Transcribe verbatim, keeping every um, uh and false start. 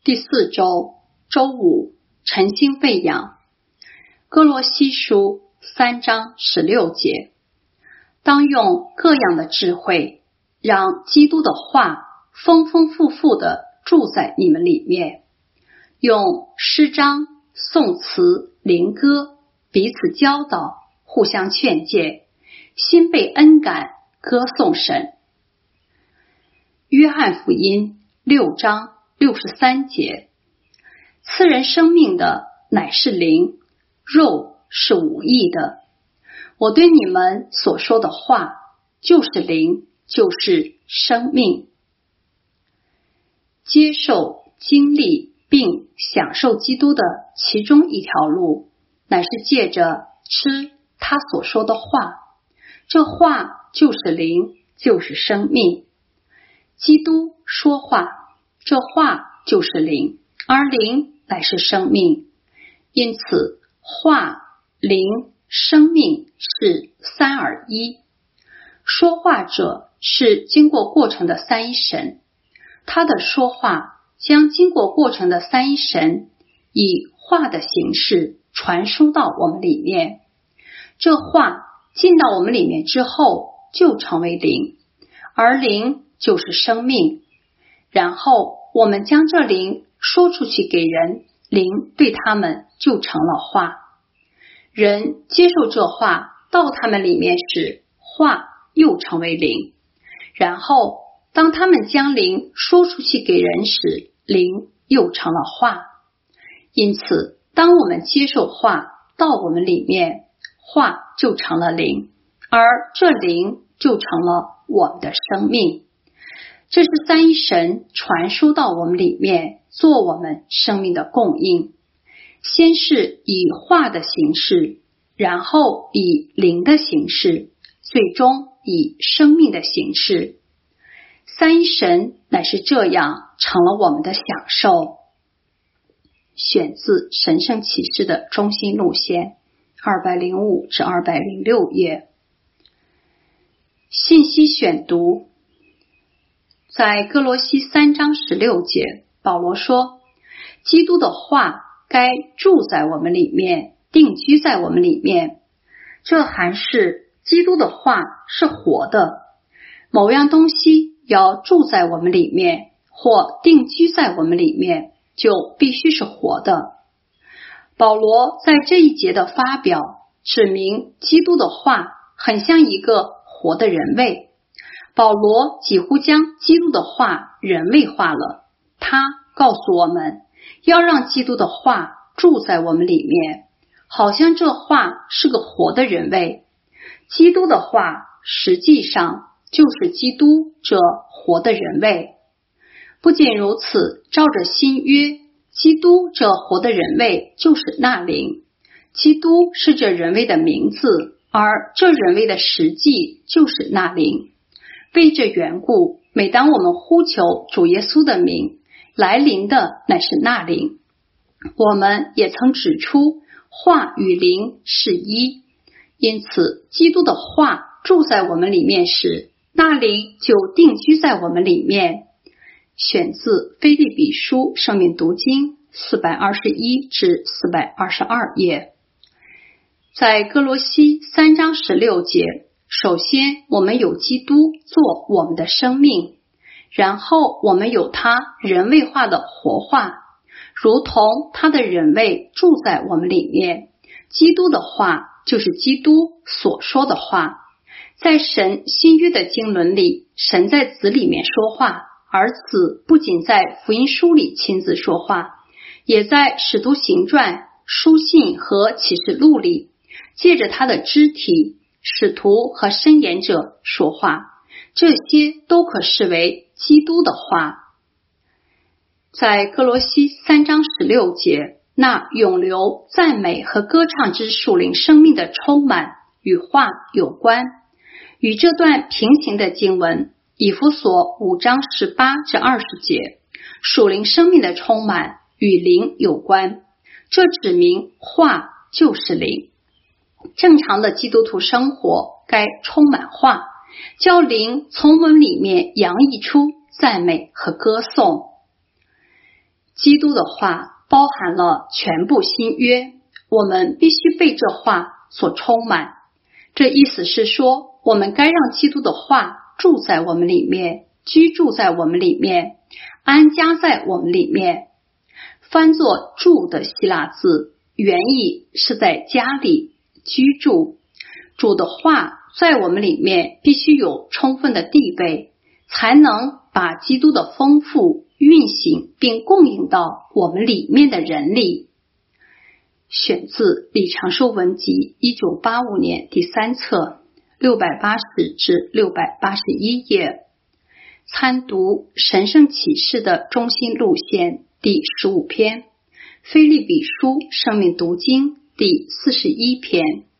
第四周周五，晨星飞扬。哥罗西书三章十六节，当用各样的智慧，让基督的话丰丰富富地住在你们里面，用诗章、颂词、灵歌彼此教导，互相劝诫，心被恩感，歌颂神。约翰福音六章六十三节，赐人生命的乃是灵，肉是无益的。我对你们所说的话，就是灵，就是生命。接受、经历并享受基督的其中一条路，乃是借着吃他所说的话，这话就是灵，就是生命。基督说话，这话就是灵，而灵乃是生命。因此，话、灵、生命是三而一。说话者是经过过程的三一神，他的说话将经过过程的三一神以话的形式传输到我们里面。这话进到我们里面之后，就成为灵，而灵就是生命。然后我们将这灵说出去给人，灵对他们就成了话。人接受这话到他们里面时，话又成为灵。然后当他们将灵说出去给人时，灵又成了话。因此，当我们接受话到我们里面，话就成了灵，而这灵就成了我们的生命。这是三一神传输到我们里面，做我们生命的供应。先是以话的形式，然后以灵的形式，最终以生命的形式。三一神乃是这样成了我们的享受。选自神圣启示的中心路线二百零五至二百零六页。信息选读，在哥罗西三章十六节，保罗说，基督的话该住在我们里面，定居在我们里面。这还是基督的话是活的，某样东西要住在我们里面或定居在我们里面，就必须是活的。保罗在这一节的发表指明基督的话很像一个活的人位。保罗几乎将基督的话人位化了，他告诉我们要让基督的话住在我们里面，好像这话是个活的人位。基督的话实际上就是基督这活的人位。不仅如此，照着新约，基督这活的人位就是那灵，基督是这人位的名字，而这人位的实际就是那灵。为这缘故，每当我们呼求主耶稣的名，来临的乃是那灵。我们也曾指出，话与灵是一，因此基督的话住在我们里面时，那灵就定居在我们里面。选自腓立比书生命读经四百二十一至四百二十二页。在哥罗西三章十六节，首先我们有基督做我们的生命，然后我们有他人位化的活化，如同他的人位住在我们里面。基督的话就是基督所说的话。在神新约的经纶里，神在子里面说话，而子不仅在福音书里亲自说话，也在使徒行传、书信和启示录里借着他的肢体使徒和申言者说话，这些都可视为基督的话。在哥罗西三章十六节，那永留赞美和歌唱之属灵生命的充满与话有关。与这段平行的经文，以弗所五章十八至二十节，属灵生命的充满与灵有关，这指明话就是灵。正常的基督徒生活该充满话，叫灵从我们里面洋溢出赞美和歌颂。 基督的话包含了全部新约，我们必须被这话所充满。这意思是说，我们该让基督的话住在我们里面，居住在我们里面，安家在我们里面。翻作住的希腊字，原意是在家里居住。主的话在我们里面必须有充分的地位，才能把基督的丰富运行并供应到我们里面的人里。选自李长寿文集一九八五年第三册六百八十至六百八十一页。参读神圣启示的中心路线第十五篇，腓立比书生命读经第四十一篇。